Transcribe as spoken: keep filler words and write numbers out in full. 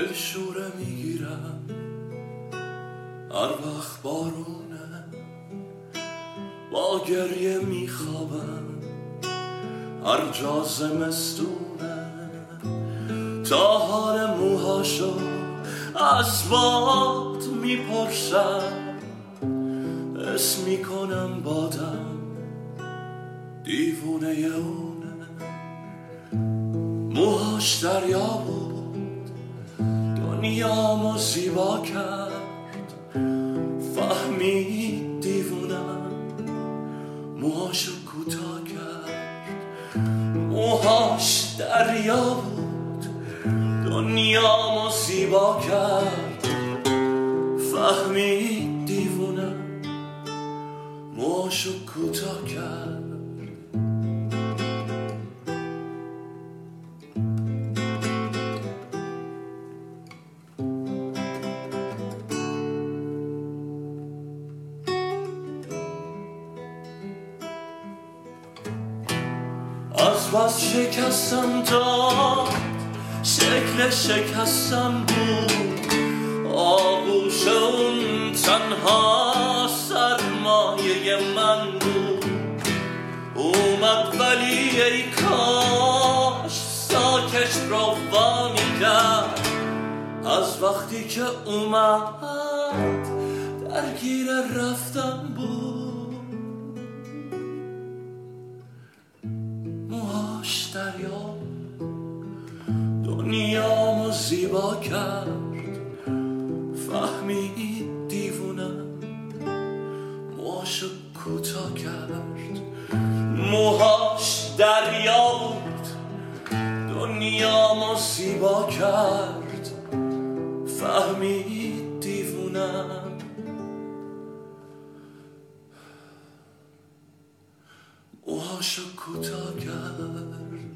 دل شوره میگیرم هر وقت بارونه، با گریه میخوابم هر جا زمستونه، تا حال موهاشو از باد میپرسم، اسم میکنم بادم دیوونه اونه. موهاش دریا بود دنیامو زیبا کرد، فهمید دیوونم موهاشو کوتاه کرد. موهاش دریا بود دنیامو زیبا کرد، فهمید دیوونم موهاشو کوتاه کرد. از بس شکستم داد شکل شکستم بود، آغوش اون تنها سرمایه من بود. اومد ولی ای کاش ساکش رو وامی کرد، از وقتی که اومد درگیر رفتم بود. موهاش دریا دنیامو زیبا کرد، فهمید دیوونم موهاشو کوتاه کرد. موهاش دریا بود دنیامو زیبا کرد، فهمید دیوونم موهاشو کوتاه کرد.